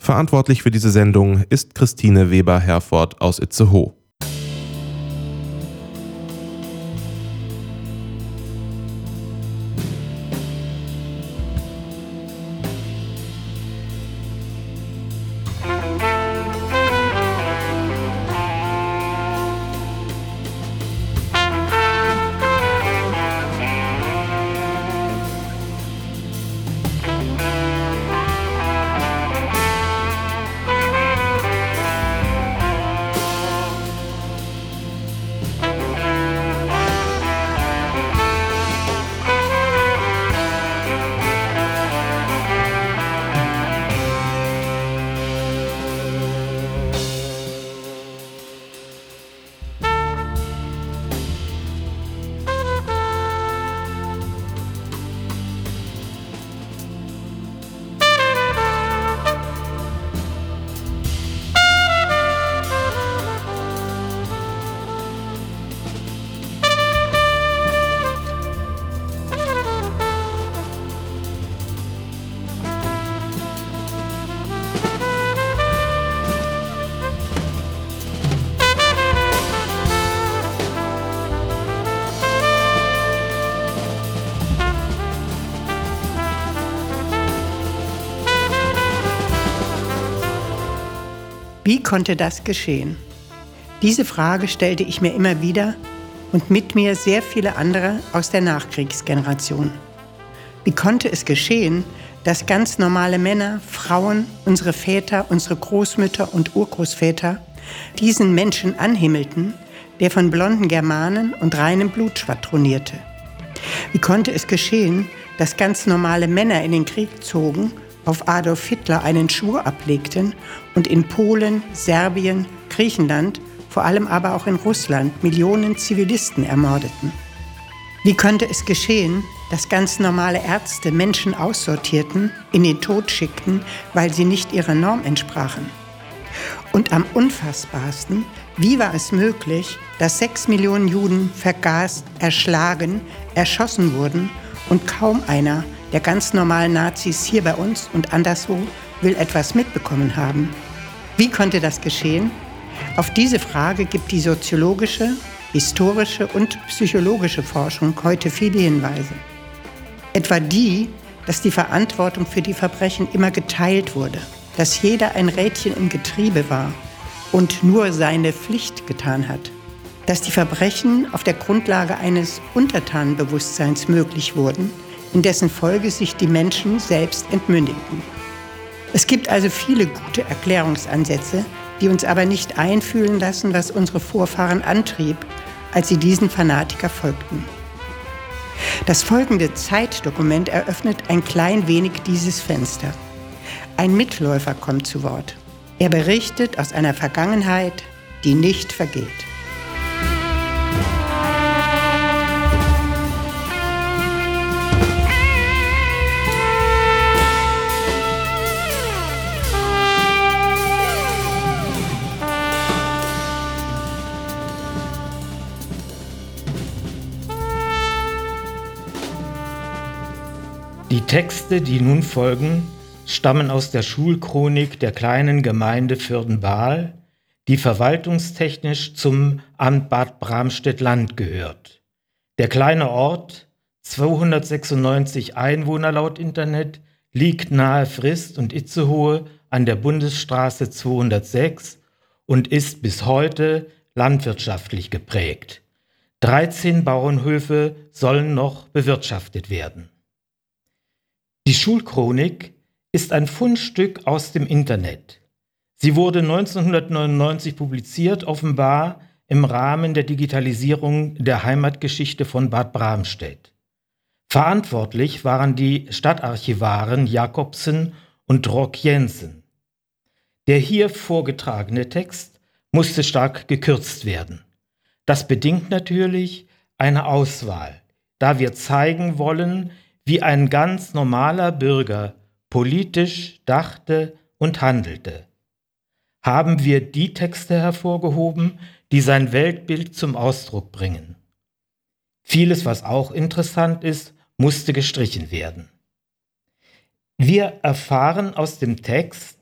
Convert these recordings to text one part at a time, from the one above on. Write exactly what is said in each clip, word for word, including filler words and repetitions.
Verantwortlich für diese Sendung ist Christine Weber-Herford aus Itzehoe. Wie konnte das geschehen? Diese Frage stellte ich mir immer wieder und mit mir sehr viele andere aus der Nachkriegsgeneration. Wie konnte es geschehen, dass ganz normale Männer, Frauen, unsere Väter, unsere Großmütter und Urgroßväter diesen Menschen anhimmelten, der von blonden Germanen und reinem Blut schwadronierte? Wie konnte es geschehen, dass ganz normale Männer in den Krieg zogen, auf Adolf Hitler einen Schwur ablegten und in Polen, Serbien, Griechenland, vor allem aber auch in Russland Millionen Zivilisten ermordeten? Wie konnte es geschehen, dass ganz normale Ärzte Menschen aussortierten, in den Tod schickten, weil sie nicht ihrer Norm entsprachen? Und am unfassbarsten, wie war es möglich, dass sechs Millionen Juden vergast, erschlagen, erschossen wurden und kaum einer der ganz normalen Nazis hier bei uns und anderswo will etwas mitbekommen haben? Wie konnte das geschehen? Auf diese Frage gibt die soziologische, historische und psychologische Forschung heute viele Hinweise. Etwa die, dass die Verantwortung für die Verbrechen immer geteilt wurde, dass jeder ein Rädchen im Getriebe war und nur seine Pflicht getan hat, dass die Verbrechen auf der Grundlage eines Untertanenbewusstseins möglich wurden, in dessen Folge sich die Menschen selbst entmündigten. Es gibt also viele gute Erklärungsansätze, die uns aber nicht einfühlen lassen, was unsere Vorfahren antrieb, als sie diesen Fanatiker folgten. Das folgende Zeitdokument eröffnet ein klein wenig dieses Fenster. Ein Mitläufer kommt zu Wort. Er berichtet aus einer Vergangenheit, die nicht vergeht. Die Texte, die nun folgen, stammen aus der Schulchronik der kleinen Gemeinde Vörden-Baal, die verwaltungstechnisch zum Amt Bad Bramstedt-Land gehört. Der kleine Ort, zweihundertsechsundneunzig Einwohner laut Internet, liegt nahe Frist und Itzehoe an der Bundesstraße zweihundertsechs und ist bis heute landwirtschaftlich geprägt. dreizehn Bauernhöfe sollen noch bewirtschaftet werden. Die Schulchronik ist ein Fundstück aus dem Internet. Sie wurde neunzehnhundertneunundneunzig publiziert, offenbar im Rahmen der Digitalisierung der Heimatgeschichte von Bad Bramstedt. Verantwortlich waren die Stadtarchivaren Jakobsen und Rock Jensen. Der hier vorgetragene Text musste stark gekürzt werden. Das bedingt natürlich eine Auswahl, da wir zeigen wollen, wie ein ganz normaler Bürger politisch dachte und handelte. Haben wir die Texte hervorgehoben, die sein Weltbild zum Ausdruck bringen. Vieles, was auch interessant ist, musste gestrichen werden. Wir erfahren aus dem Text,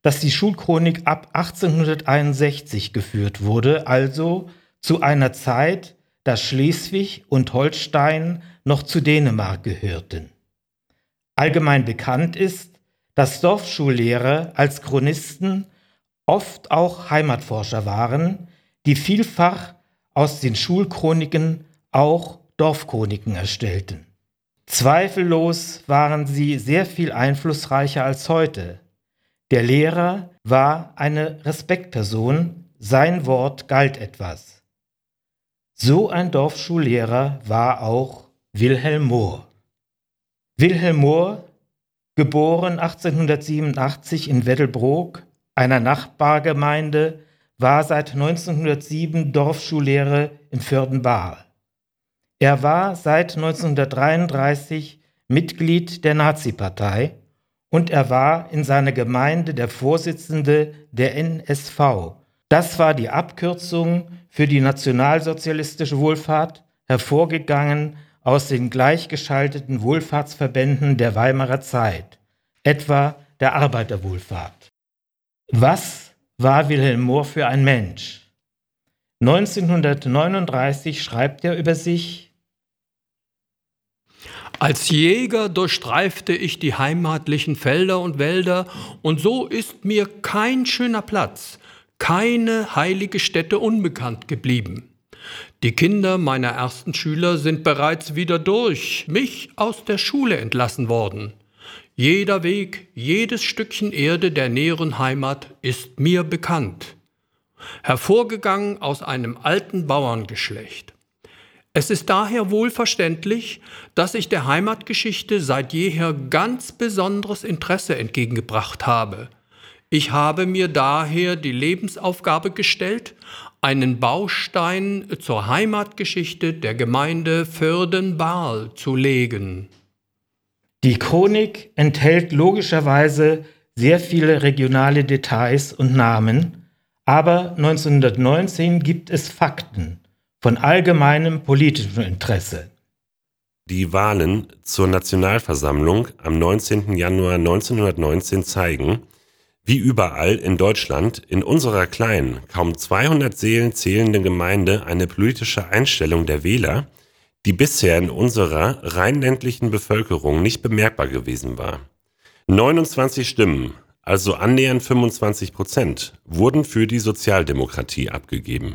dass die Schulchronik ab achtzehnhunderteinundsechzig geführt wurde, also zu einer Zeit, da Schleswig und Holstein noch zu Dänemark gehörten. Allgemein bekannt ist, dass Dorfschullehrer als Chronisten oft auch Heimatforscher waren, die vielfach aus den Schulchroniken auch Dorfchroniken erstellten. Zweifellos waren sie sehr viel einflussreicher als heute. Der Lehrer war eine Respektperson, sein Wort galt etwas. So ein Dorfschullehrer war auch Wilhelm Mohr. Wilhelm Mohr, geboren achtzehnhundertsiebenundachtzig in Weddelbrook, einer Nachbargemeinde, war seit neunzehnhundertsieben Dorfschullehrer in Vörden-Baal. Er war seit neunzehnhundertdreiunddreißig Mitglied der Nazi-Partei und er war in seiner Gemeinde der Vorsitzende der N S V. Das war die Abkürzung für die nationalsozialistische Wohlfahrt, hervorgegangen aus den gleichgeschalteten Wohlfahrtsverbänden der Weimarer Zeit, etwa der Arbeiterwohlfahrt. Was war Wilhelm Mohr für ein Mensch? neunzehnhundertneununddreißig schreibt er über sich: Als Jäger durchstreifte ich die heimatlichen Felder und Wälder, und so ist mir kein schöner Platz, keine heilige Stätte unbekannt geblieben. Die Kinder meiner ersten Schüler sind bereits wieder durch mich aus der Schule entlassen worden. Jeder Weg, jedes Stückchen Erde der näheren Heimat ist mir bekannt. Hervorgegangen aus einem alten Bauerngeschlecht. Es ist daher wohlverständlich, dass ich der Heimatgeschichte seit jeher ganz besonderes Interesse entgegengebracht habe. Ich habe mir daher die Lebensaufgabe gestellt, einen Baustein zur Heimatgeschichte der Gemeinde Vörden-Baal zu legen. Die Chronik enthält logischerweise sehr viele regionale Details und Namen, aber neunzehnhundertneunzehn gibt es Fakten von allgemeinem politischem Interesse. Die Wahlen zur Nationalversammlung am neunzehnten Januar neunzehnhundertneunzehn zeigen, wie überall in Deutschland in unserer kleinen, kaum zweihundert Seelen zählenden Gemeinde eine politische Einstellung der Wähler, die bisher in unserer rheinländlichen Bevölkerung nicht bemerkbar gewesen war. neunundzwanzig Stimmen, also annähernd fünfundzwanzig Prozent, wurden für die Sozialdemokratie abgegeben.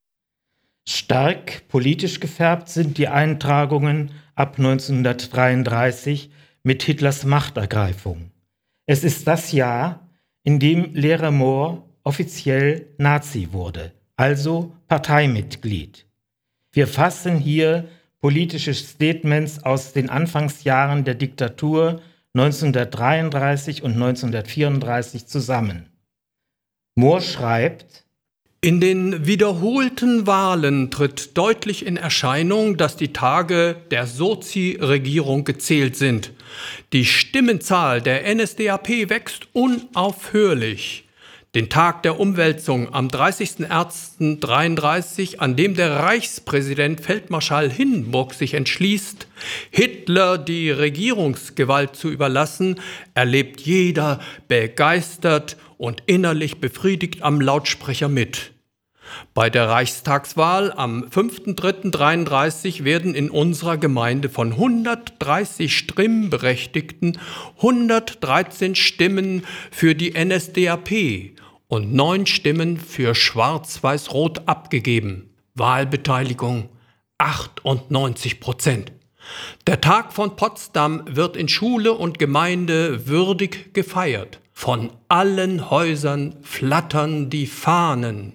Stark politisch gefärbt sind die Eintragungen ab neunzehnhundertdreiunddreißig mit Hitlers Machtergreifung. Es ist das Jahr, in dem Lehrer Mohr offiziell Nazi wurde, also Parteimitglied. Wir fassen hier politische Statements aus den Anfangsjahren der Diktatur neunzehnhundertdreiunddreißig und neunzehnhundertvierunddreißig zusammen. Mohr schreibt: In den wiederholten Wahlen tritt deutlich in Erscheinung, dass die Tage der Sozi-Regierung gezählt sind. Die Stimmenzahl der N S D A P wächst unaufhörlich. Den Tag der Umwälzung am dreißigsten ersten neunzehnhundertdreiunddreißig, an dem der Reichspräsident Feldmarschall Hindenburg sich entschließt, Hitler die Regierungsgewalt zu überlassen, erlebt jeder begeistert und innerlich befriedigt am Lautsprecher mit. Bei der Reichstagswahl am fünften dritten neunzehnhundertdreiunddreißig werden in unserer Gemeinde von hundertdreißig Stimmberechtigten hundertdreizehn Stimmen für die N S D A P und neun Stimmen für Schwarz-Weiß-Rot abgegeben. Wahlbeteiligung achtundneunzig Prozent. Der Tag von Potsdam wird in Schule und Gemeinde würdig gefeiert. Von allen Häusern flattern die Fahnen.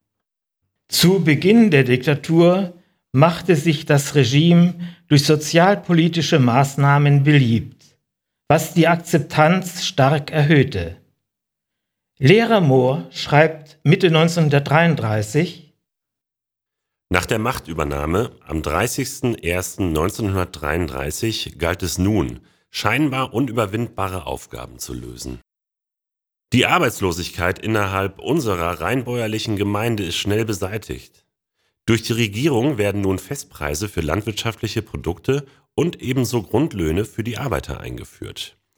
Zu Beginn der Diktatur machte sich das Regime durch sozialpolitische Maßnahmen beliebt, was die Akzeptanz stark erhöhte. Lehrer Mohr schreibt Mitte neunzehnhundertdreiunddreißig: Nach der Machtübernahme am dreißigsten ersten neunzehnhundertdreiunddreißig galt es nun, scheinbar unüberwindbare Aufgaben zu lösen. Die Arbeitslosigkeit innerhalb unserer rheinbäuerlichen Gemeinde ist schnell beseitigt. Durch die Regierung werden nun Festpreise für landwirtschaftliche Produkte und ebenso Grundlöhne für die Arbeiter eingeführt.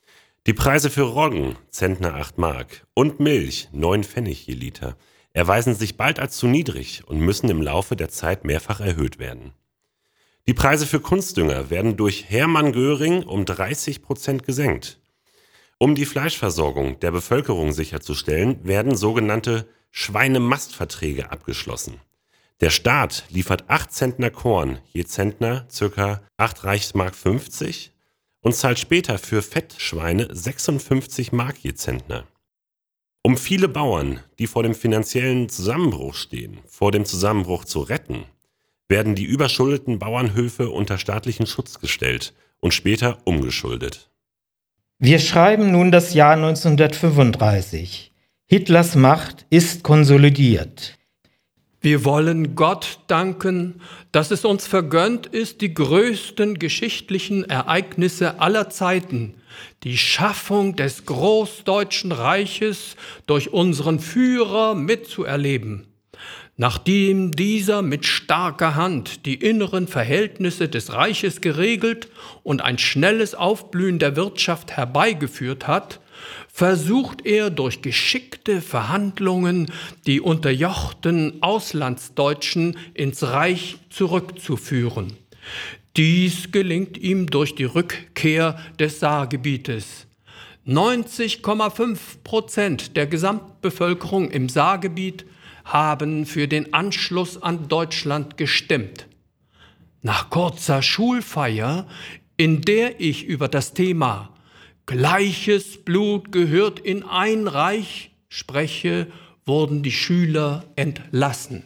Die Preise für Roggen, Zentner acht Mark, und Milch, neun Pfennig je Liter, erweisen sich bald als zu niedrig und müssen im Laufe der Zeit mehrfach erhöht werden. Die Preise für Kunstdünger werden durch Hermann Göring um dreißig Prozent gesenkt. Um die Fleischversorgung der Bevölkerung sicherzustellen, werden sogenannte Schweinemastverträge abgeschlossen. Der Staat liefert acht Zentner Korn, je Zentner ca. acht Reichsmark fünfzig und zahlt später für Fettschweine sechsundfünfzig Mark je Zentner. Um viele Bauern, die vor dem finanziellen Zusammenbruch stehen, vor dem Zusammenbruch zu retten, werden die überschuldeten Bauernhöfe unter staatlichen Schutz gestellt und später umgeschuldet. Wir schreiben nun das Jahr neunzehnhundertfünfunddreißig. Hitlers Macht ist konsolidiert. Wir wollen Gott danken, dass es uns vergönnt ist, die größten geschichtlichen Ereignisse aller Zeiten, die Schaffung des Großdeutschen Reiches durch unseren Führer mitzuerleben. Nachdem dieser mit starker Hand die inneren Verhältnisse des Reiches geregelt und ein schnelles Aufblühen der Wirtschaft herbeigeführt hat, versucht er durch geschickte Verhandlungen die unterjochten Auslandsdeutschen ins Reich zurückzuführen. Dies gelingt ihm durch die Rückkehr des Saargebietes. neunzig Komma fünf Prozent der Gesamtbevölkerung im Saargebiet haben für den Anschluss an Deutschland gestimmt. Nach kurzer Schulfeier, in der ich über das Thema Gleiches Blut gehört in ein Reich spreche, wurden die Schüler entlassen.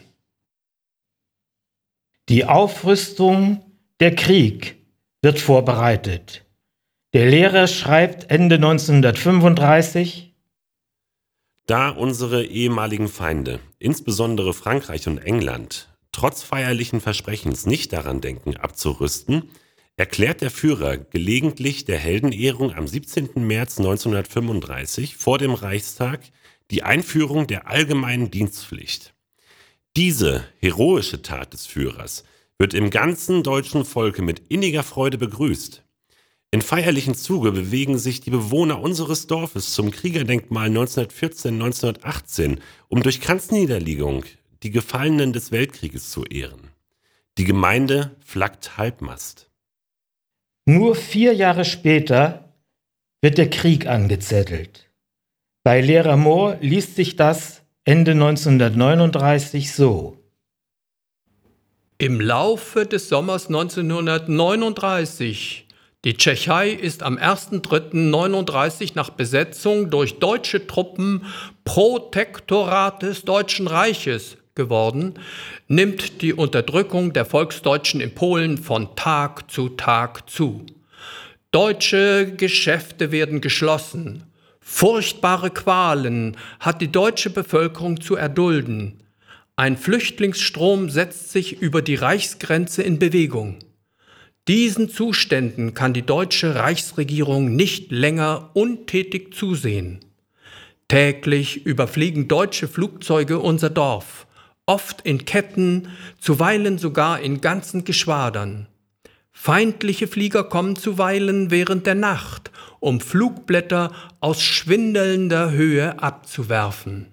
Die Aufrüstung, der Krieg wird vorbereitet. Der Lehrer schreibt Ende neunzehnhundertfünfunddreißig: Da unsere ehemaligen Feinde, insbesondere Frankreich und England, trotz feierlichen Versprechens nicht daran denken, abzurüsten, erklärt der Führer gelegentlich der Heldenehrung am siebzehnten März neunzehnhundertfünfunddreißig vor dem Reichstag die Einführung der allgemeinen Dienstpflicht. Diese heroische Tat des Führers wird im ganzen deutschen Volke mit inniger Freude begrüßt. In feierlichen Zuge bewegen sich die Bewohner unseres Dorfes zum Kriegerdenkmal neunzehnhundertvierzehn neunzehnhundertachtzehn, um durch Kranzniederlegung die Gefallenen des Weltkrieges zu ehren. Die Gemeinde flaggt Halbmast. Nur vier Jahre später wird der Krieg angezettelt. Bei Lehrer Mohr liest sich das Ende neunzehnhundertneununddreißig so: Im Laufe des Sommers neunzehnhundertneununddreißig. Die Tschechei ist am ersten dritten neununddreißig nach Besetzung durch deutsche Truppen Protektorat des Deutschen Reiches geworden, nimmt die Unterdrückung der Volksdeutschen in Polen von Tag zu Tag zu. Deutsche Geschäfte werden geschlossen. Furchtbare Qualen hat die deutsche Bevölkerung zu erdulden. Ein Flüchtlingsstrom setzt sich über die Reichsgrenze in Bewegung. Diesen Zuständen kann die deutsche Reichsregierung nicht länger untätig zusehen. Täglich überfliegen deutsche Flugzeuge unser Dorf, oft in Ketten, zuweilen sogar in ganzen Geschwadern. Feindliche Flieger kommen zuweilen während der Nacht, um Flugblätter aus schwindelnder Höhe abzuwerfen.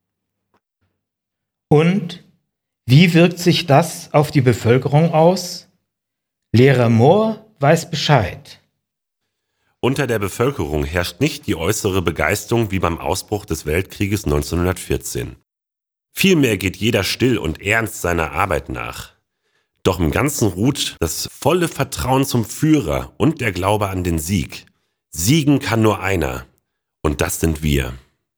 Und wie wirkt sich das auf die Bevölkerung aus? Lehrer Mohr weiß Bescheid. Unter der Bevölkerung herrscht nicht die äußere Begeisterung wie beim Ausbruch des Weltkrieges neunzehnhundertvierzehn. Vielmehr geht jeder still und ernst seiner Arbeit nach. Doch im Ganzen ruht das volle Vertrauen zum Führer und der Glaube an den Sieg. Siegen kann nur einer, und das sind wir.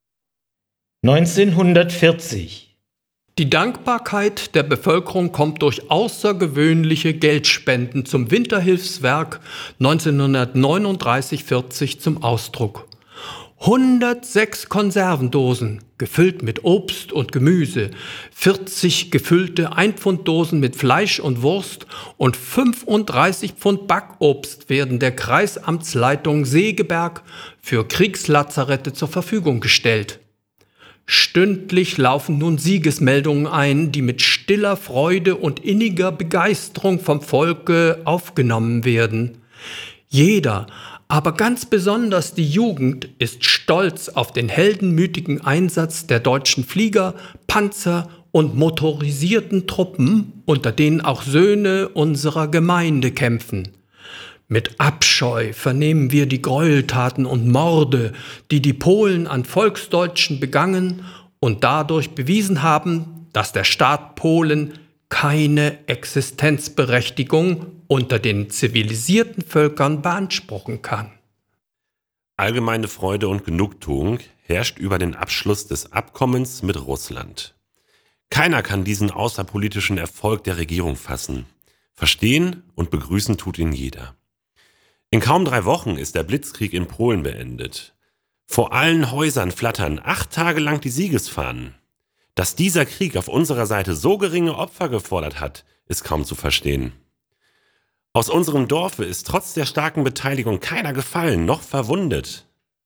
neunzehnhundertvierzig. Die Dankbarkeit der Bevölkerung kommt durch außergewöhnliche Geldspenden zum Winterhilfswerk neunzehnhundertneununddreißig vierzig zum Ausdruck. hundertsechs Konservendosen, gefüllt mit Obst und Gemüse, vierzig gefüllte Einpfunddosen mit Fleisch und Wurst und fünfunddreißig Pfund Backobst werden der Kreisamtsleitung Segeberg für Kriegslazarette zur Verfügung gestellt. Stündlich laufen nun Siegesmeldungen ein, die mit stiller Freude und inniger Begeisterung vom Volke aufgenommen werden. Jeder, Aber ganz besonders die Jugend ist stolz auf den heldenmütigen Einsatz der deutschen Flieger, Panzer und motorisierten Truppen, unter denen auch Söhne unserer Gemeinde kämpfen. Mit Abscheu vernehmen wir die Gräueltaten und Morde, die die Polen an Volksdeutschen begangen und dadurch bewiesen haben, dass der Staat Polen keine Existenzberechtigung unter den zivilisierten Völkern beanspruchen kann. Allgemeine Freude und Genugtuung herrscht über den Abschluss des Abkommens mit Russland. Keiner kann diesen außerpolitischen Erfolg der Regierung fassen. Verstehen und begrüßen tut ihn jeder. In kaum drei Wochen ist der Blitzkrieg in Polen beendet. Vor allen Häusern flattern acht Tage lang die Siegesfahnen. Dass dieser Krieg auf unserer Seite so geringe Opfer gefordert hat, ist kaum zu verstehen. Aus unserem Dorfe ist trotz der starken Beteiligung keiner gefallen, noch verwundet.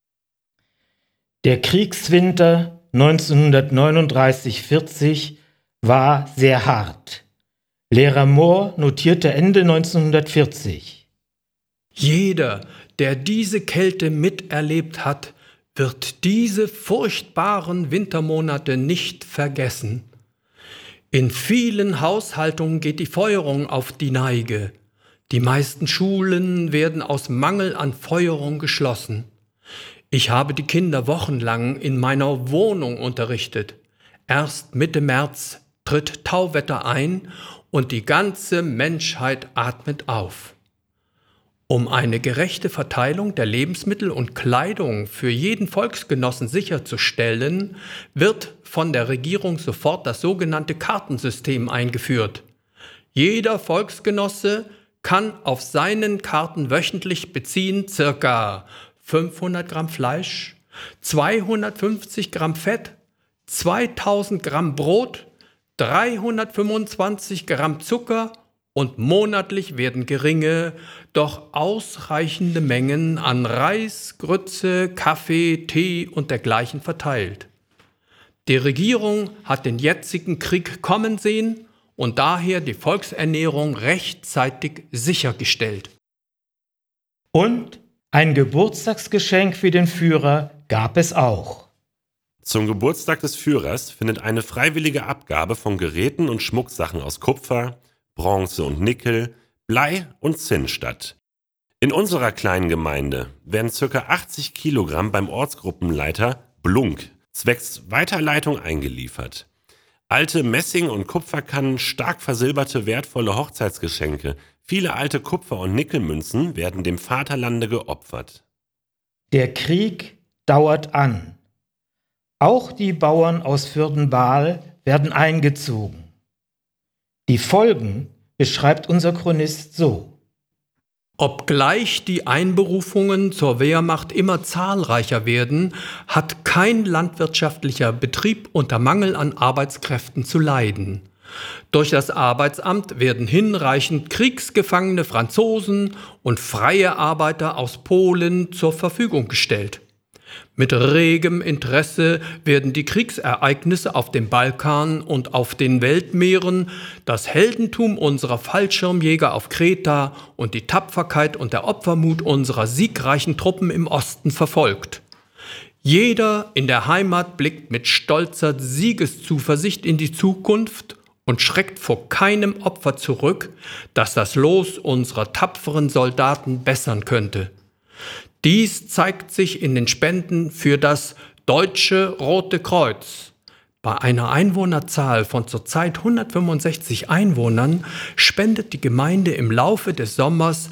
Der Kriegswinter neunzehnhundertneununddreißig vierzig war sehr hart. Lehrer Mohr notierte Ende neunzehnhundertvierzig. Jeder, der diese Kälte miterlebt hat, wird diese furchtbaren Wintermonate nicht vergessen. In vielen Haushaltungen geht die Feuerung auf die Neige. Die meisten Schulen werden aus Mangel an Feuerung geschlossen. Ich habe die Kinder wochenlang in meiner Wohnung unterrichtet. Erst Mitte März tritt Tauwetter ein und die ganze Menschheit atmet auf. Um eine gerechte Verteilung der Lebensmittel und Kleidung für jeden Volksgenossen sicherzustellen, wird von der Regierung sofort das sogenannte Kartensystem eingeführt. Jeder Volksgenosse kann auf seinen Karten wöchentlich beziehen ca. fünfhundert Gramm Fleisch, zweihundertfünfzig Gramm Fett, zweitausend Gramm Brot, dreihundertfünfundzwanzig Gramm Zucker und monatlich werden geringe, doch ausreichende Mengen an Reis, Grütze, Kaffee, Tee und dergleichen verteilt. Die Regierung hat den jetzigen Krieg kommen sehen und daher die Volksernährung rechtzeitig sichergestellt. Und ein Geburtstagsgeschenk für den Führer gab es auch. Zum Geburtstag des Führers findet eine freiwillige Abgabe von Geräten und Schmucksachen aus Kupfer, Bronze und Nickel, Blei und Zinn statt. In unserer kleinen Gemeinde werden ca. achtzig Kilogramm beim Ortsgruppenleiter Blunk zwecks Weiterleitung eingeliefert. Alte Messing- und Kupferkannen, stark versilberte wertvolle Hochzeitsgeschenke, viele alte Kupfer- und Nickelmünzen werden dem Vaterlande geopfert. Der Krieg dauert an. Auch die Bauern aus Fürdenbaal werden eingezogen. Die Folgen beschreibt unser Chronist so. Obgleich die Einberufungen zur Wehrmacht immer zahlreicher werden, hat kein landwirtschaftlicher Betrieb unter Mangel an Arbeitskräften zu leiden. Durch das Arbeitsamt werden hinreichend kriegsgefangene Franzosen und freie Arbeiter aus Polen zur Verfügung gestellt. Mit regem Interesse werden die Kriegsereignisse auf dem Balkan und auf den Weltmeeren, das Heldentum unserer Fallschirmjäger auf Kreta und die Tapferkeit und der Opfermut unserer siegreichen Truppen im Osten verfolgt. Jeder in der Heimat blickt mit stolzer Siegeszuversicht in die Zukunft und schreckt vor keinem Opfer zurück, das das Los unserer tapferen Soldaten bessern könnte. Dies zeigt sich in den Spenden für das Deutsche Rote Kreuz. Bei einer Einwohnerzahl von zurzeit hundertfünfundsechzig Einwohnern spendet die Gemeinde im Laufe des Sommers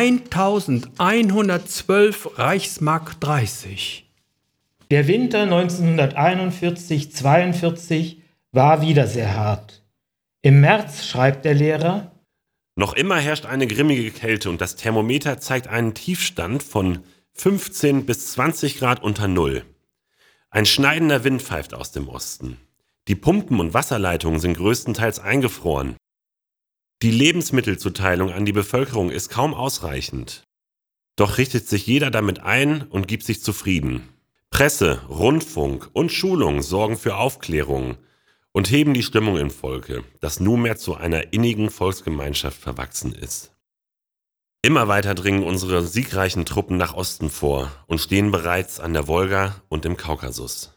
eintausendeinhundertzwölf Reichsmark dreißig. Der Winter neunzehnhunderteinundvierzig zweiundvierzig war wieder sehr hart. Im März schreibt der Lehrer: Noch immer herrscht eine grimmige Kälte und das Thermometer zeigt einen Tiefstand von fünfzehn bis zwanzig Grad unter Null. Ein schneidender Wind pfeift aus dem Osten. Die Pumpen und Wasserleitungen sind größtenteils eingefroren. Die Lebensmittelzuteilung an die Bevölkerung ist kaum ausreichend. Doch richtet sich jeder damit ein und gibt sich zufrieden. Presse, Rundfunk und Schulung sorgen für Aufklärung und heben die Stimmung im Volke, das nunmehr zu einer innigen Volksgemeinschaft verwachsen ist. Immer weiter dringen unsere siegreichen Truppen nach Osten vor und stehen bereits an der Wolga und im Kaukasus.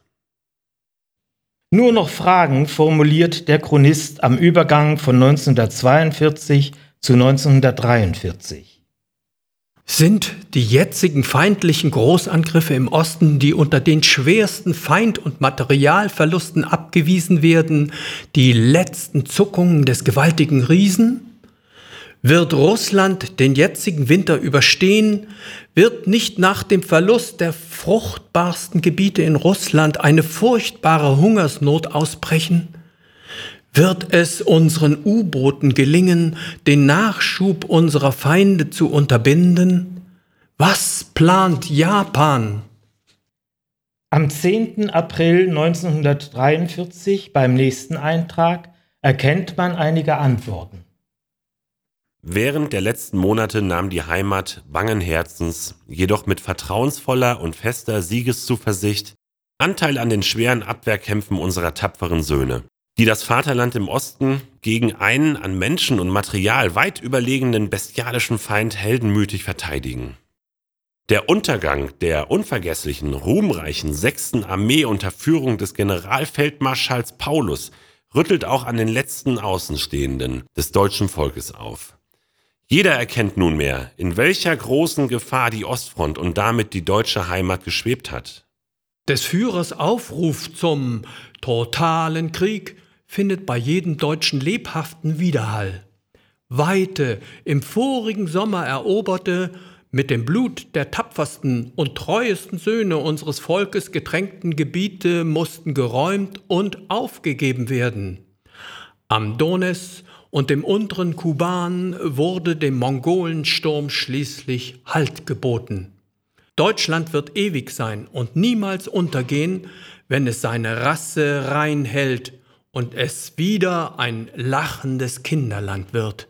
Nur noch Fragen formuliert der Chronist am Übergang von neunzehnhundertzweiundvierzig zu neunzehnhundertdreiundvierzig. Sind die jetzigen feindlichen Großangriffe im Osten, die unter den schwersten Feind- und Materialverlusten abgewiesen werden, die letzten Zuckungen des gewaltigen Riesen? Wird Russland den jetzigen Winter überstehen? Wird nicht nach dem Verlust der fruchtbarsten Gebiete in Russland eine furchtbare Hungersnot ausbrechen? Wird es unseren U-Booten gelingen, den Nachschub unserer Feinde zu unterbinden? Was plant Japan? Am zehnten April neunzehnhundertdreiundvierzig, beim nächsten Eintrag, erkennt man einige Antworten. Während der letzten Monate nahm die Heimat bangen Herzens, jedoch mit vertrauensvoller und fester Siegeszuversicht, Anteil an den schweren Abwehrkämpfen unserer tapferen Söhne, die das Vaterland im Osten gegen einen an Menschen und Material weit überlegenen bestialischen Feind heldenmütig verteidigen. Der Untergang der unvergesslichen, ruhmreichen sechsten Armee unter Führung des Generalfeldmarschalls Paulus rüttelt auch an den letzten Außenstehenden des deutschen Volkes auf. Jeder erkennt nunmehr, in welcher großen Gefahr die Ostfront und damit die deutsche Heimat geschwebt hat. Des Führers Aufruf zum totalen Krieg findet bei jedem Deutschen lebhaften Widerhall. Weite, im vorigen Sommer eroberte, mit dem Blut der tapfersten und treuesten Söhne unseres Volkes getränkten Gebiete mussten geräumt und aufgegeben werden. Am Donez und dem unteren Kuban wurde dem Mongolensturm schließlich Halt geboten. Deutschland wird ewig sein und niemals untergehen, wenn es seine Rasse rein hält und es wieder ein lachendes Kinderland wird.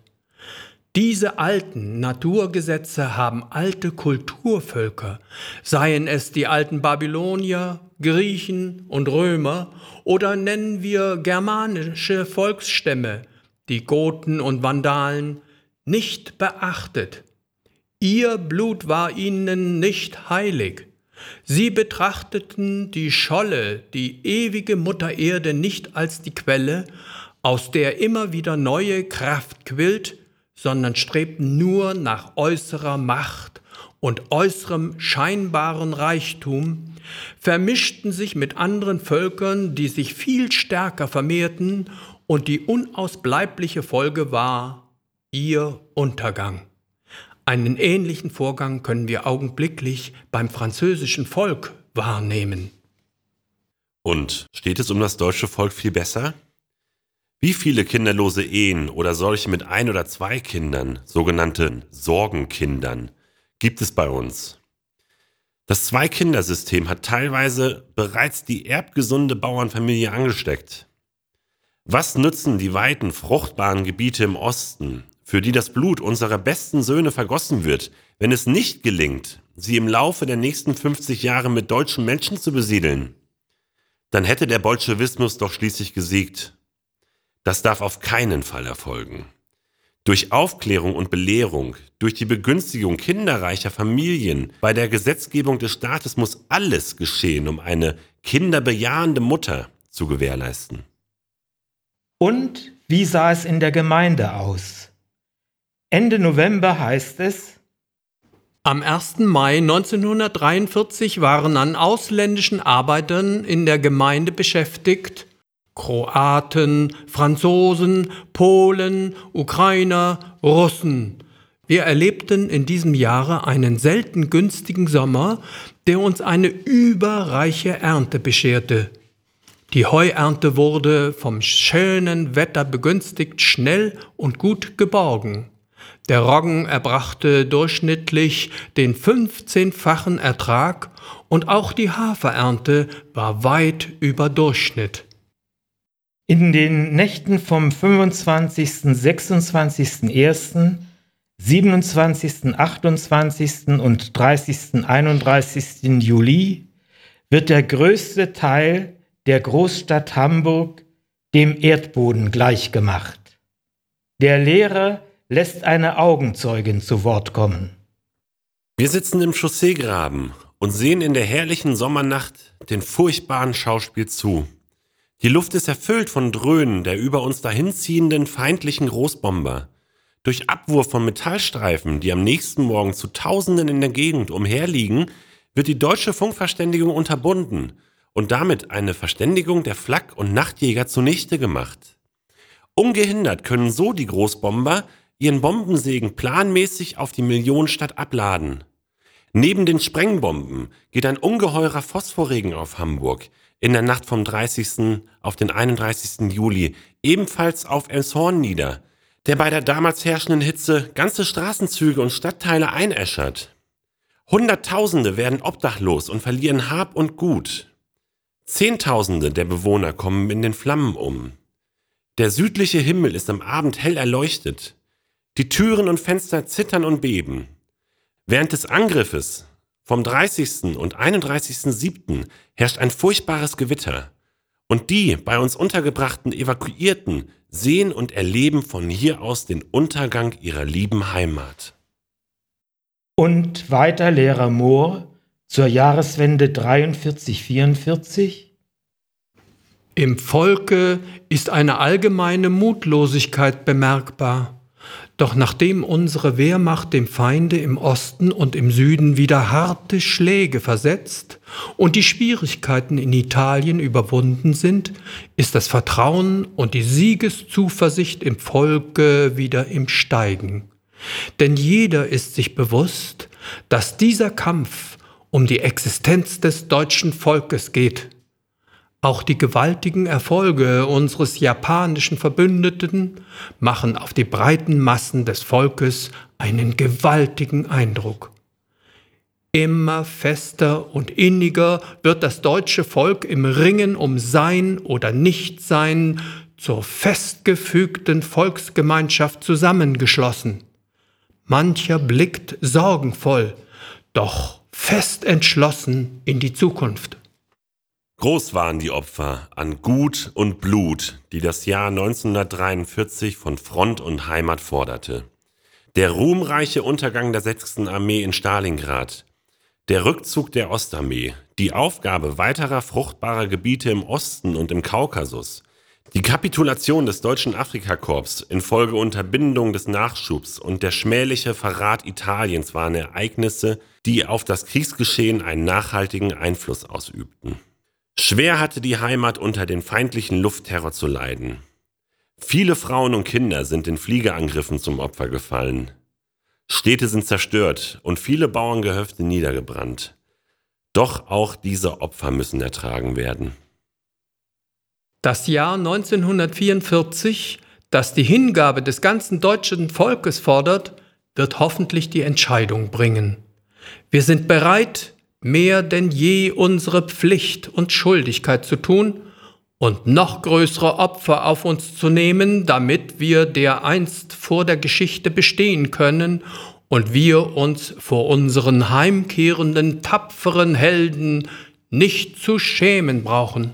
Diese alten Naturgesetze haben alte Kulturvölker, seien es die alten Babylonier, Griechen und Römer oder nennen wir germanische Volksstämme, die Goten und Vandalen, nicht beachtet. Ihr Blut war ihnen nicht heilig. Sie betrachteten die Scholle, die ewige Mutter Erde, nicht als die Quelle, aus der immer wieder neue Kraft quillt, sondern strebten nur nach äußerer Macht und äußerem scheinbaren Reichtum, vermischten sich mit anderen Völkern, die sich viel stärker vermehrten, und die unausbleibliche Folge war ihr Untergang. Einen ähnlichen Vorgang können wir augenblicklich beim französischen Volk wahrnehmen. Und steht es um das deutsche Volk viel besser? Wie viele kinderlose Ehen oder solche mit ein oder zwei Kindern, sogenannten Sorgenkindern, gibt es bei uns? Das Zwei-Kinder-System hat teilweise bereits die erbgesunde Bauernfamilie angesteckt. Was nützen die weiten, fruchtbaren Gebiete im Osten, für die das Blut unserer besten Söhne vergossen wird, wenn es nicht gelingt, sie im Laufe der nächsten fünfzig Jahre mit deutschen Menschen zu besiedeln? Dann hätte der Bolschewismus doch schließlich gesiegt. Das darf auf keinen Fall erfolgen. Durch Aufklärung und Belehrung, durch die Begünstigung kinderreicher Familien, bei der Gesetzgebung des Staates muss alles geschehen, um eine kinderbejahende Mutter zu gewährleisten. Und wie sah es in der Gemeinde aus? Ende November heißt es: Am ersten Mai neunzehnhundertdreiundvierzig waren an ausländischen Arbeitern in der Gemeinde beschäftigt Kroaten, Franzosen, Polen, Ukrainer, Russen. Wir erlebten in diesem Jahre einen selten günstigen Sommer, der uns eine überreiche Ernte bescherte. Die Heuernte wurde vom schönen Wetter begünstigt, schnell und gut geborgen. Der Roggen erbrachte durchschnittlich den fünfzehnfachen Ertrag und auch die Haferernte war weit über Durchschnitt. In den Nächten vom fünfundzwanzigsten, sechsundzwanzigsten ersten, siebenundzwanzigsten, achtundzwanzigsten und dreißigsten, einunddreißigsten Juli wird der größte Teil der Großstadt Hamburg dem Erdboden gleichgemacht. Der Lehrer lässt eine Augenzeugin zu Wort kommen. Wir sitzen im Chausseegraben und sehen in der herrlichen Sommernacht den furchtbaren Schauspiel zu. Die Luft ist erfüllt von Dröhnen der über uns dahinziehenden feindlichen Großbomber. Durch Abwurf von Metallstreifen, die am nächsten Morgen zu Tausenden in der Gegend umherliegen, wird die deutsche Funkverständigung unterbunden und damit eine Verständigung der Flak- und Nachtjäger zunichte gemacht. Ungehindert können so die Großbomber ihren Bombensegen planmäßig auf die Millionenstadt abladen. Neben den Sprengbomben geht ein ungeheurer Phosphorregen auf Hamburg in der Nacht vom dreißigsten auf den einunddreißigsten Juli, ebenfalls auf Elmshorn nieder, der bei der damals herrschenden Hitze ganze Straßenzüge und Stadtteile einäschert. Hunderttausende werden obdachlos und verlieren Hab und Gut. Zehntausende der Bewohner kommen in den Flammen um. Der südliche Himmel ist am Abend hell erleuchtet. Die Türen und Fenster zittern und beben. Während des Angriffes vom dreißigsten und einunddreißigsten siebten herrscht ein furchtbares Gewitter. Und die bei uns untergebrachten Evakuierten sehen und erleben von hier aus den Untergang ihrer lieben Heimat. Und weiter Lehrer Mohr zur Jahreswende dreiundvierzig vierundvierzig. Im Volke ist eine allgemeine Mutlosigkeit bemerkbar. Doch nachdem unsere Wehrmacht dem Feinde im Osten und im Süden wieder harte Schläge versetzt und die Schwierigkeiten in Italien überwunden sind, ist das Vertrauen und die Siegeszuversicht im Volke wieder im Steigen. Denn jeder ist sich bewusst, dass dieser Kampf um die Existenz des deutschen Volkes geht. Auch die gewaltigen Erfolge unseres japanischen Verbündeten machen auf die breiten Massen des Volkes einen gewaltigen Eindruck. Immer fester und inniger wird das deutsche Volk im Ringen um Sein oder Nichtsein zur festgefügten Volksgemeinschaft zusammengeschlossen. Mancher blickt sorgenvoll, doch fest entschlossen in die Zukunft. Groß waren die Opfer an Gut und Blut, die das Jahr neunzehnhundertdreiundvierzig von Front und Heimat forderte. Der ruhmreiche Untergang der sechsten Armee in Stalingrad, der Rückzug der Ostarmee, die Aufgabe weiterer fruchtbarer Gebiete im Osten und im Kaukasus, die Kapitulation des deutschen Afrikakorps infolge Unterbindung des Nachschubs und der schmähliche Verrat Italiens waren Ereignisse, die auf das Kriegsgeschehen einen nachhaltigen Einfluss ausübten. Schwer hatte die Heimat unter dem feindlichen Luftterror zu leiden. Viele Frauen und Kinder sind in Fliegerangriffen zum Opfer gefallen. Städte sind zerstört und viele Bauerngehöfte niedergebrannt. Doch auch diese Opfer müssen ertragen werden. Das Jahr neunzehnhundertvierundvierzig, das die Hingabe des ganzen deutschen Volkes fordert, wird hoffentlich die Entscheidung bringen. Wir sind bereit, mehr denn je unsere Pflicht und Schuldigkeit zu tun und noch größere Opfer auf uns zu nehmen, damit wir dereinst vor der Geschichte bestehen können und wir uns vor unseren heimkehrenden, tapferen Helden nicht zu schämen brauchen.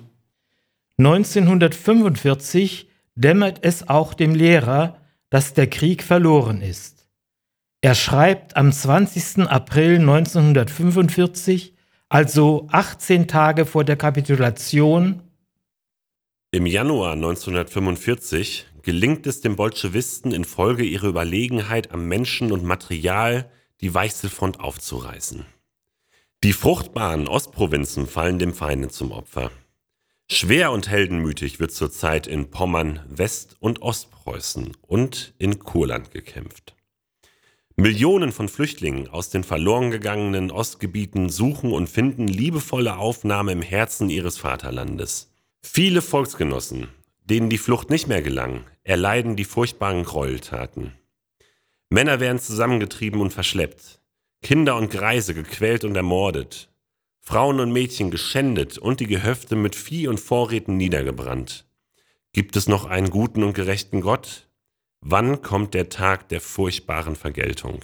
neunzehnhundertfünfundvierzig dämmert es auch dem Lehrer, dass der Krieg verloren ist. Er schreibt am zwanzigsten April neunzehnhundertfünfundvierzig, also achtzehn Tage vor der Kapitulation: Im Januar neunzehnhundertfünfundvierzig gelingt es den Bolschewisten infolge ihrer Überlegenheit am Menschen und Material, die Weichselfront aufzureißen. Die fruchtbaren Ostprovinzen fallen dem Feinde zum Opfer. Schwer und heldenmütig wird zurzeit in Pommern, West- und Ostpreußen und in Kurland gekämpft. Millionen von Flüchtlingen aus den verloren gegangenen Ostgebieten suchen und finden liebevolle Aufnahme im Herzen ihres Vaterlandes. Viele Volksgenossen, denen die Flucht nicht mehr gelang, erleiden die furchtbaren Gräueltaten. Männer werden zusammengetrieben und verschleppt, Kinder und Greise gequält und ermordet, Frauen und Mädchen geschändet und die Gehöfte mit Vieh und Vorräten niedergebrannt. Gibt es noch einen guten und gerechten Gott? Wann kommt der Tag der furchtbaren Vergeltung?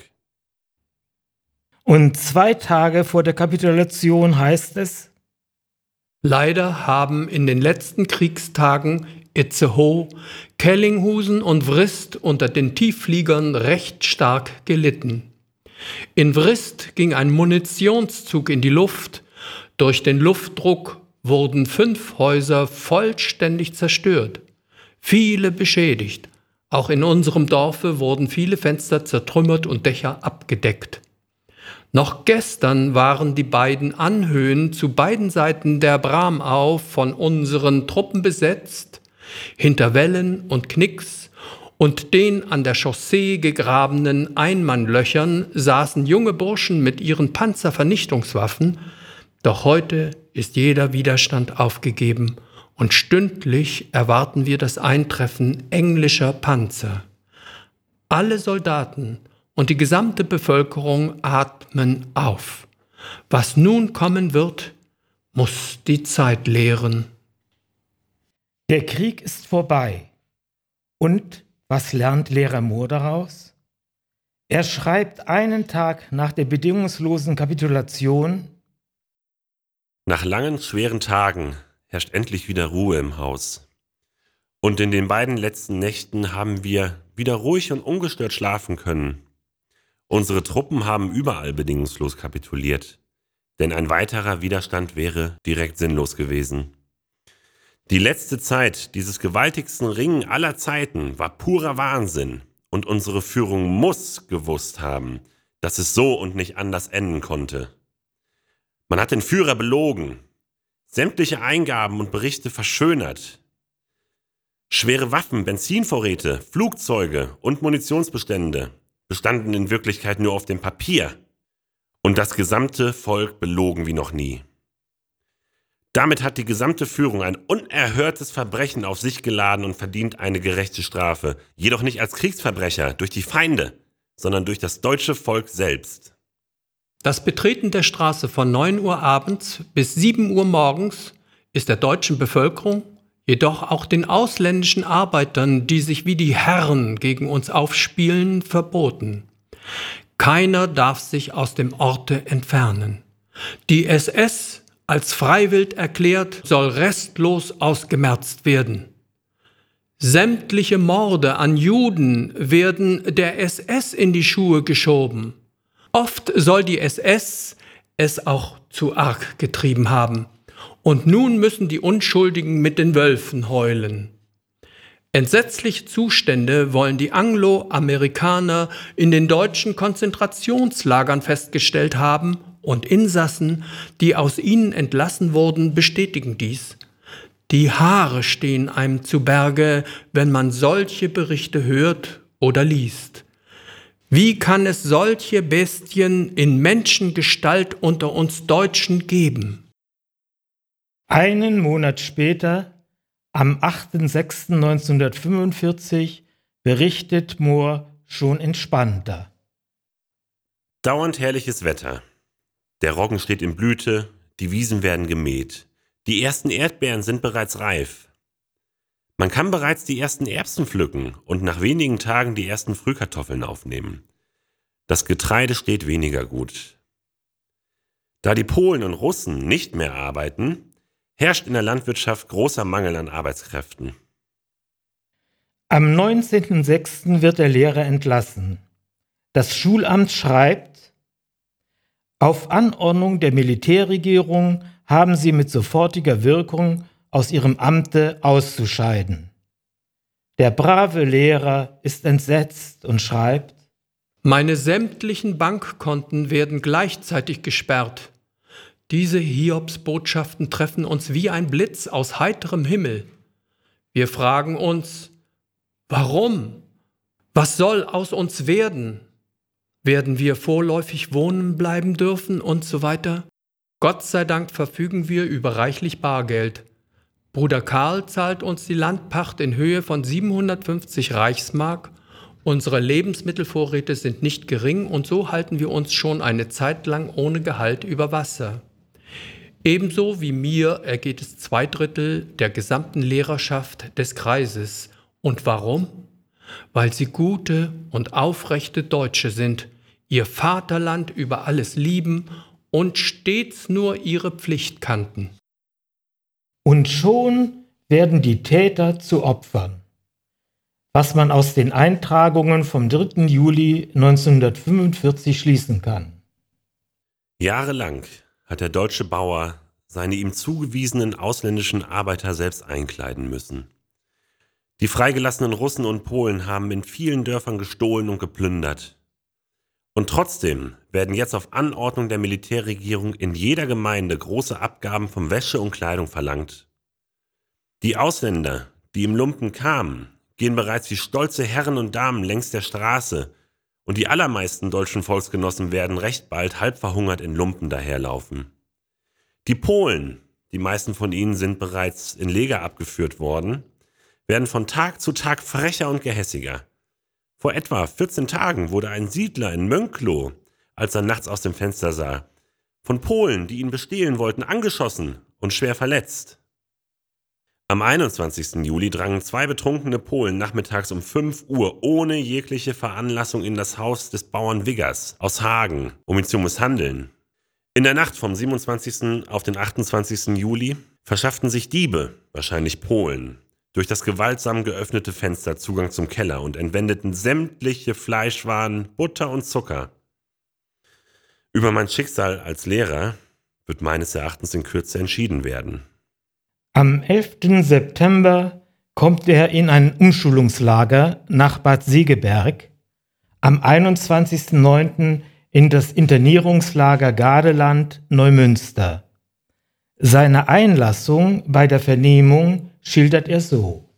Und zwei Tage vor der Kapitulation heißt es: Leider haben in den letzten Kriegstagen Itzehoe, Kellinghusen und Wrist unter den Tieffliegern recht stark gelitten. In Wrist ging ein Munitionszug in die Luft. Durch den Luftdruck wurden fünf Häuser vollständig zerstört, viele beschädigt. Auch in unserem Dorfe wurden viele Fenster zertrümmert und Dächer abgedeckt. Noch gestern waren die beiden Anhöhen zu beiden Seiten der Bramau von unseren Truppen besetzt. Hinter Wellen und Knicks und den an der Chaussee gegrabenen Einmannlöchern saßen junge Burschen mit ihren Panzervernichtungswaffen. Doch heute ist jeder Widerstand aufgegeben und stündlich erwarten wir das Eintreffen englischer Panzer. Alle Soldaten und die gesamte Bevölkerung atmen auf. Was nun kommen wird, muss die Zeit lehren. Der Krieg ist vorbei. Und was lernt Lehrer Mohr daraus? Er schreibt einen Tag nach der bedingungslosen Kapitulation: Nach langen, schweren Tagen herrscht endlich wieder Ruhe im Haus. Und in den beiden letzten Nächten haben wir wieder ruhig und ungestört schlafen können. Unsere Truppen haben überall bedingungslos kapituliert, denn ein weiterer Widerstand wäre direkt sinnlos gewesen. Die letzte Zeit dieses gewaltigsten Ringen aller Zeiten war purer Wahnsinn und unsere Führung muss gewusst haben, dass es so und nicht anders enden konnte. Man hat den Führer belogen, sämtliche Eingaben und Berichte verschönert. Schwere Waffen, Benzinvorräte, Flugzeuge und Munitionsbestände bestanden in Wirklichkeit nur auf dem Papier und das gesamte Volk belogen wie noch nie. Damit hat die gesamte Führung ein unerhörtes Verbrechen auf sich geladen und verdient eine gerechte Strafe, jedoch nicht als Kriegsverbrecher durch die Feinde, sondern durch das deutsche Volk selbst. Das Betreten der Straße von neun Uhr abends bis sieben Uhr morgens ist der deutschen Bevölkerung, jedoch auch den ausländischen Arbeitern, die sich wie die Herren gegen uns aufspielen, verboten. Keiner darf sich aus dem Orte entfernen. Die S S, als freiwillig erklärt, soll restlos ausgemerzt werden. Sämtliche Morde an Juden werden der S S in die Schuhe geschoben. Oft soll die S S es auch zu arg getrieben haben. Und nun müssen die Unschuldigen mit den Wölfen heulen. Entsetzliche Zustände wollen die Anglo-Amerikaner in den deutschen Konzentrationslagern festgestellt haben und Insassen, die aus ihnen entlassen wurden, bestätigen dies. Die Haare stehen einem zu Berge, wenn man solche Berichte hört oder liest. Wie kann es solche Bestien in Menschengestalt unter uns Deutschen geben? Einen Monat später, am achter sechster neunzehnhundertfünfundvierzig, berichtet Mohr schon entspannter. Dauernd herrliches Wetter. Der Roggen steht in Blüte, die Wiesen werden gemäht. Die ersten Erdbeeren sind bereits reif. Man kann bereits die ersten Erbsen pflücken und nach wenigen Tagen die ersten Frühkartoffeln aufnehmen. Das Getreide steht weniger gut. Da die Polen und Russen nicht mehr arbeiten, herrscht in der Landwirtschaft großer Mangel an Arbeitskräften. Am neunzehnten sechsten wird der Lehrer entlassen. Das Schulamt schreibt: Auf Anordnung der Militärregierung haben Sie mit sofortiger Wirkung aus Ihrem Amte auszuscheiden. Der brave Lehrer ist entsetzt und schreibt: Meine sämtlichen Bankkonten werden gleichzeitig gesperrt. Diese Hiobsbotschaften treffen uns wie ein Blitz aus heiterem Himmel. Wir fragen uns, warum? Was soll aus uns werden? Werden wir vorläufig wohnen bleiben dürfen und so weiter? Gott sei Dank verfügen wir über reichlich Bargeld. Bruder Karl zahlt uns die Landpacht in Höhe von siebenhundertfünfzig Reichsmark. Unsere Lebensmittelvorräte sind nicht gering und so halten wir uns schon eine Zeit lang ohne Gehalt über Wasser. Ebenso wie mir ergeht es zwei Drittel der gesamten Lehrerschaft des Kreises. Und warum? Weil sie gute und aufrechte Deutsche sind, ihr Vaterland über alles lieben und stets nur ihre Pflicht kannten. Und schon werden die Täter zu Opfern, was man aus den Eintragungen vom dritten Juli neunzehnhundertfünfundvierzig schließen kann. Jahrelang hat der deutsche Bauer seine ihm zugewiesenen ausländischen Arbeiter selbst einkleiden müssen. Die freigelassenen Russen und Polen haben in vielen Dörfern gestohlen und geplündert. Und trotzdem werden jetzt auf Anordnung der Militärregierung in jeder Gemeinde große Abgaben von Wäsche und Kleidung verlangt. Die Ausländer, die im Lumpen kamen, gehen bereits wie stolze Herren und Damen längs der Straße, und die allermeisten deutschen Volksgenossen werden recht bald halb verhungert in Lumpen daherlaufen. Die Polen, die meisten von ihnen sind bereits in Lager abgeführt worden, werden von Tag zu Tag frecher und gehässiger. Vor etwa vierzehn Tagen wurde ein Siedler in Mönklo, als er nachts aus dem Fenster sah, von Polen, die ihn bestehlen wollten, angeschossen und schwer verletzt. Am einundzwanzigsten Juli drangen zwei betrunkene Polen nachmittags um fünf Uhr ohne jegliche Veranlassung in das Haus des Bauern Wiggers aus Hagen, um ihn zu misshandeln. In der Nacht vom siebenundzwanzigsten auf den achtundzwanzigsten Juli verschafften sich Diebe, wahrscheinlich Polen, durch das gewaltsam geöffnete Fenster Zugang zum Keller und entwendeten sämtliche Fleischwaren, Butter und Zucker. Über mein Schicksal als Lehrer wird meines Erachtens in Kürze entschieden werden. Am elften September kommt er in ein Umschulungslager nach Bad Segeberg, am einundzwanzigsten neunten in das Internierungslager Gardeland Neumünster. Seine Einlassung bei der Vernehmung schildert er so: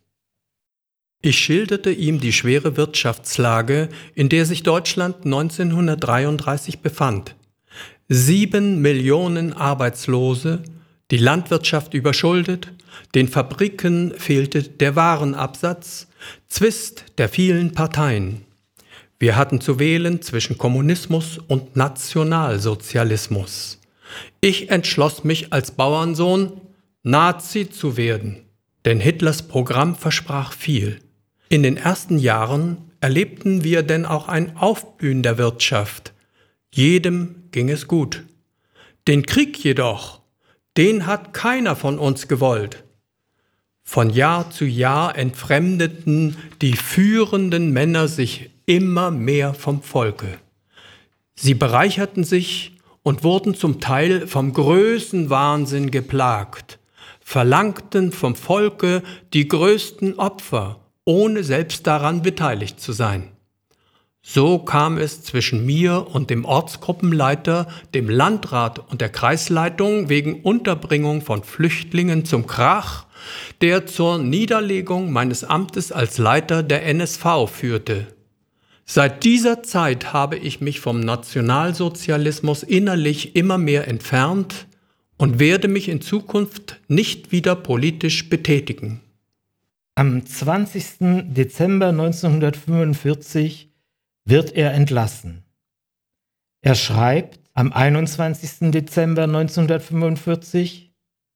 Ich schilderte ihm die schwere Wirtschaftslage, in der sich Deutschland neunzehnhundertdreiunddreißig befand. Sieben Millionen Arbeitslose, die Landwirtschaft überschuldet, den Fabriken fehlte der Warenabsatz, Zwist der vielen Parteien. Wir hatten zu wählen zwischen Kommunismus und Nationalsozialismus. Ich entschloss mich als Bauernsohn, Nazi zu werden, denn Hitlers Programm versprach viel. In den ersten Jahren erlebten wir denn auch ein Aufblühen der Wirtschaft. Jedem ging es gut. Den Krieg jedoch, den hat keiner von uns gewollt. Von Jahr zu Jahr entfremdeten die führenden Männer sich immer mehr vom Volke. Sie bereicherten sich und wurden zum Teil vom Größenwahnsinn geplagt, verlangten vom Volke die größten Opfer, ohne selbst daran beteiligt zu sein. So kam es zwischen mir und dem Ortsgruppenleiter, dem Landrat und der Kreisleitung wegen Unterbringung von Flüchtlingen zum Krach, der zur Niederlegung meines Amtes als Leiter der N S V führte. Seit dieser Zeit habe ich mich vom Nationalsozialismus innerlich immer mehr entfernt und werde mich in Zukunft nicht wieder politisch betätigen. Am zwanzigsten Dezember neunzehnhundertfünfundvierzig wird er entlassen. Er schreibt am einundzwanzigsten Dezember neunzehnhundertfünfundvierzig: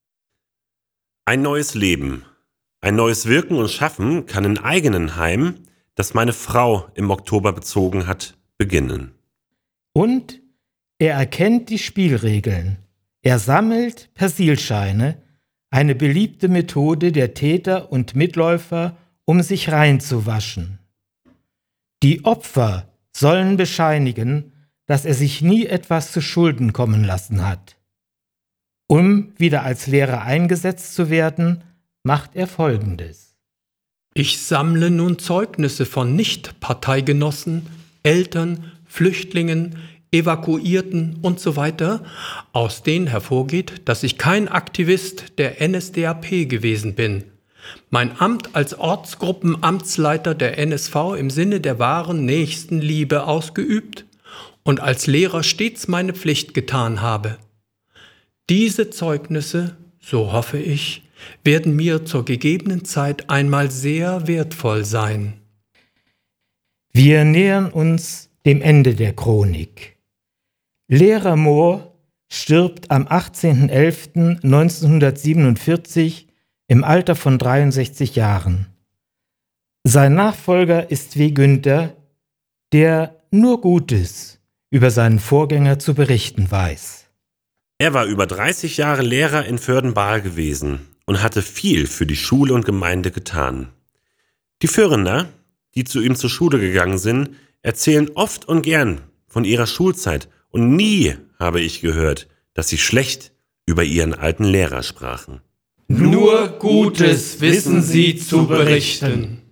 Ein neues Leben, ein neues Wirken und Schaffen kann in eigenen Heim, das meine Frau im Oktober bezogen hat, beginnen. Und er erkennt die Spielregeln. Er sammelt Persilscheine, eine beliebte Methode der Täter und Mitläufer, um sich reinzuwaschen. Die Opfer sollen bescheinigen, dass er sich nie etwas zu Schulden kommen lassen hat. Um wieder als Lehrer eingesetzt zu werden, macht er Folgendes: Ich sammle nun Zeugnisse von Nicht-Parteigenossen, Eltern, Flüchtlingen, Evakuierten und so weiter, aus denen hervorgeht, dass ich kein Aktivist der N S D A P gewesen bin. Mein Amt als Ortsgruppenamtsleiter der N S V im Sinne der wahren Nächstenliebe ausgeübt und als Lehrer stets meine Pflicht getan habe. Diese Zeugnisse, so hoffe ich, werden mir zur gegebenen Zeit einmal sehr wertvoll sein. Wir nähern uns dem Ende der Chronik. Lehrer Mohr stirbt am achtzehnten elften neunzehnhundertsiebenundvierzig im Alter von dreiundsechzig Jahren. Sein Nachfolger ist W. Günther, der nur Gutes über seinen Vorgänger zu berichten weiß. Er war über dreißig Jahre Lehrer in Vörden-Baal gewesen und hatte viel für die Schule und Gemeinde getan. Die Föhrener, die zu ihm zur Schule gegangen sind, erzählen oft und gern von ihrer Schulzeit und nie habe ich gehört, dass sie schlecht über ihren alten Lehrer sprachen. Nur Gutes wissen sie zu berichten.